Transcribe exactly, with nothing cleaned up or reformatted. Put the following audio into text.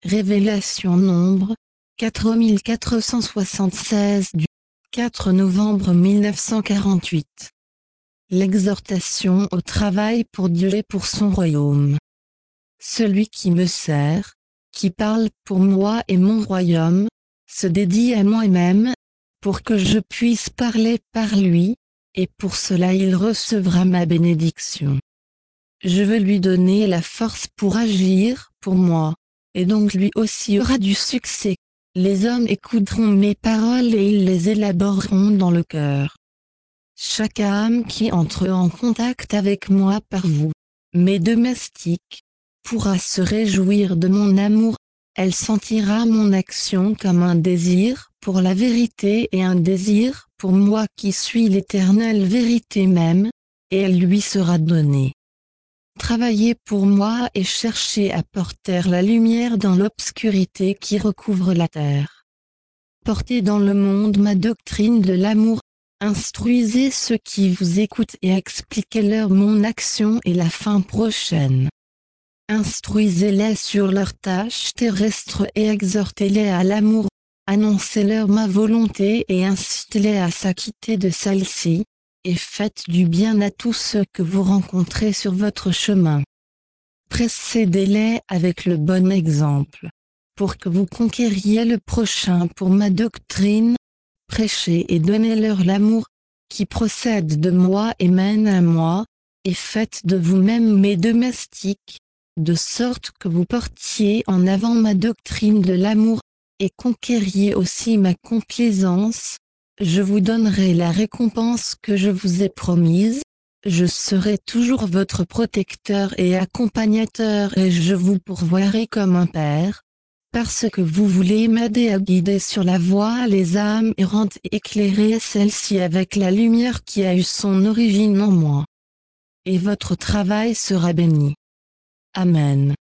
Révélation nombre quatre mille quatre cent soixante-seize du quatre novembre mille neuf cent quarante-huit. L'exhortation au travail pour Dieu et pour son royaume. Celui qui me sert, qui parle pour moi et mon royaume, se dédie à moi-même, pour que je puisse parler par lui, et pour cela il recevra ma bénédiction. Je veux lui donner la force pour agir pour moi, et donc lui aussi aura du succès. Les hommes écouteront mes paroles et ils les élaboreront dans le cœur. Chaque âme qui entre en contact avec moi par vous, mes domestiques, pourra se réjouir de mon amour. Elle sentira mon action comme un désir pour la vérité et un désir pour moi qui suis l'éternelle vérité même, et elle lui sera donnée. Travaillez pour moi et cherchez à porter la lumière dans l'obscurité qui recouvre la terre. Portez dans le monde ma doctrine de l'amour. Instruisez ceux qui vous écoutent et expliquez-leur mon action et la fin prochaine. Instruisez-les sur leurs tâches terrestres et exhortez-les à l'amour. Annoncez-leur ma volonté et incitez-les à s'acquitter de celle-ci, et faites du bien à tous ceux que vous rencontrez sur votre chemin. Précédez-les avec le bon exemple, pour que vous conquériez le prochain pour ma doctrine. Prêchez et donnez-leur l'amour, qui procède de moi et mène à moi, et faites de vous-même mes domestiques, de sorte que vous portiez en avant ma doctrine de l'amour, et conquériez aussi ma complaisance. Je vous donnerai la récompense que je vous ai promise, je serai toujours votre protecteur et accompagnateur et je vous pourvoirai comme un père. Parce que vous voulez m'aider à guider sur la voie les âmes errantes et éclairer celles-ci avec la lumière qui a eu son origine en moi. Et votre travail sera béni. Amen.